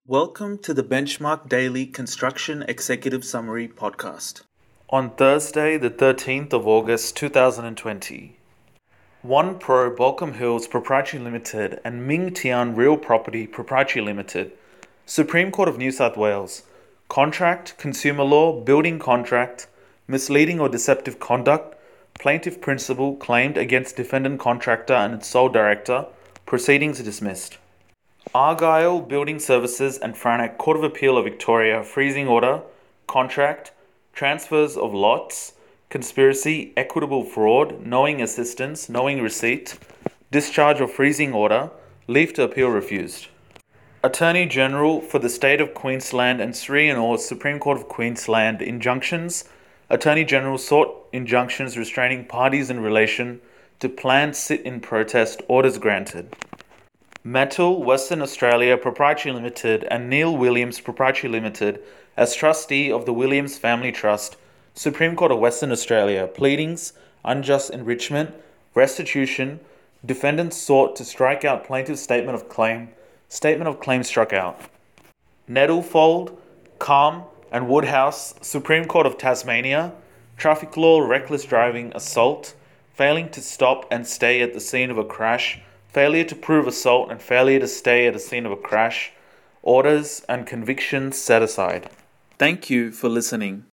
Welcome to the Benchmark Daily Construction Executive Summary podcast. On Thursday, the 13th of August 2020, One Pro Balcombe Hills Proprietary Limited and Ming Tian Real Property Proprietary Limited, Supreme Court of New South Wales, Contract, Consumer Law, Building Contract, Misleading or Deceptive Conduct, Plaintiff Principal claimed against Defendant Contractor and its Sole Director, proceedings dismissed. Argyle Building Services and Franek Court of Appeal of Victoria freezing order, contract, transfers of lots, conspiracy, equitable fraud, knowing assistance, knowing receipt, discharge or freezing order, leave to appeal refused. Attorney General for the State of Queensland and Sri and Or Supreme Court of Queensland injunctions. Attorney General sought injunctions restraining parties in relation to planned sit-in protest, orders granted. Metal Western Australia Proprietary Limited and Neil Williams Proprietary Limited as trustee of the Williams Family Trust, Supreme Court of Western Australia, pleadings, unjust enrichment, restitution, defendants sought to strike out plaintiff's statement of claim struck out. Nettlefold, Calm and Woodhouse, Supreme Court of Tasmania, traffic law, reckless driving, assault, failing to stop and stay at the scene of a crash, failure to prove assault and failure to stay at a scene of a crash, orders and convictions set aside. Thank you for listening.